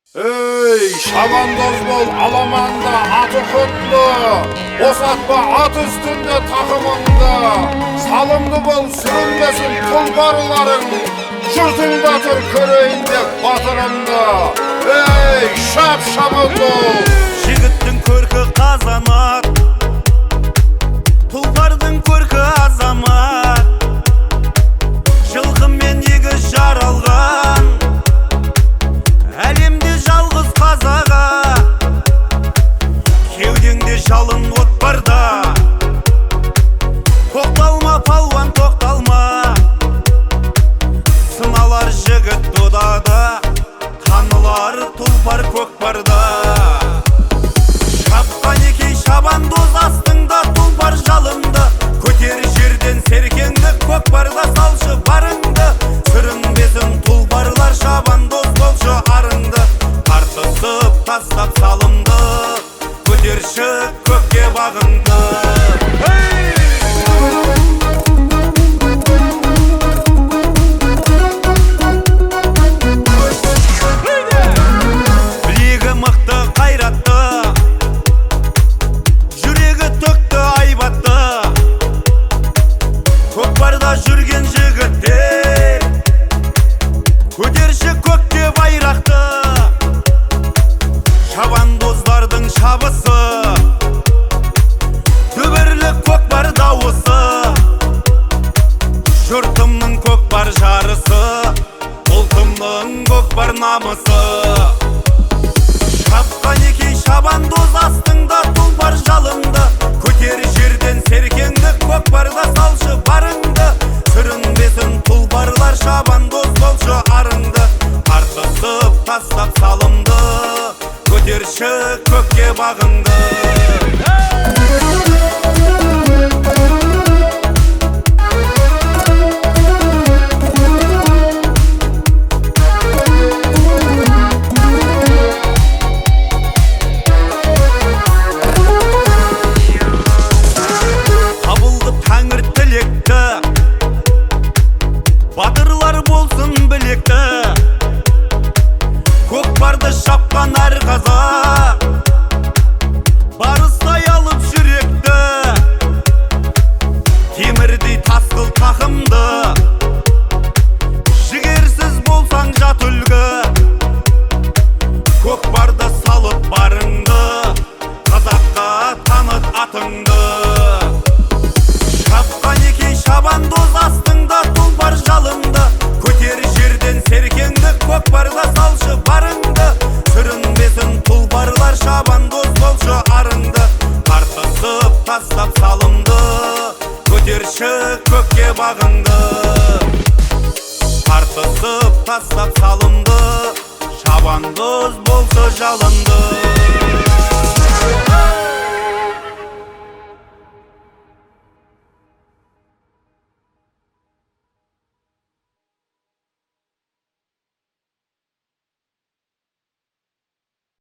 Ey şabandoz bol alamanda atı kutlu, bosatma at üstünde takımında, salımlı bol sürünmesin tulbarıların, jırtıldatır köreğinde batırında. Ey şap şabandoz! Жігіттің көркі қазанат, тұлпардың көркі азамат, жылқымен егіз жаралған, әлемде жалғыз қазаға, кеудеңде жалын от барда, тоқталма палуан тоқталма, сыналар жігіт додада, танылар тұлпар көкпарда. Шабандоз астыңда тұлпар жалынды, көтер жерден серкеңді, көкпарда салшы барыңды, сүрінбесін тұлпарлар, шабандоз болшы арыңды, тартысып тастап салымды, көтерші көкке бағыңды. Білегі мықты қайратты, көкпарда жүрген жігіттер, көтерші көкке байрақты, шабандоздардың шабысы, дүбірлі көкпар дауысы, жұртымның көкпар жарысы, ұлтымның көкпар намысы. Шапқан екей шабандоз астыңда тұлпар жалынды, көтер жерден серкеңді, көкпарда салшы барыңды, сүрінбесін тұлпарлар, шабандоз болшы арыңды, тартысып тастап салымды, көтерші көкке бағыңды. Батырлар болсын білекті, көкпарды шапқан әр қазақ, барыстай алып жүректі, темірдей тасқыл тақымды, жігерсіз болсаң жат үлгі, көкпарды салып барыңды, қазаққа таныт атыңды. Шапқан екей шабандоз астыңда тұлпар жалынды, көтер жерден серкеңді, көкпарда салшы барыңды, сүрінбесін тұлпарлар, шабандоз болшы арыңды, тартысып тастап салымды, көтерші көкке бағыңды. Тартысып тастап салымды, шабандоз болшы жалынды.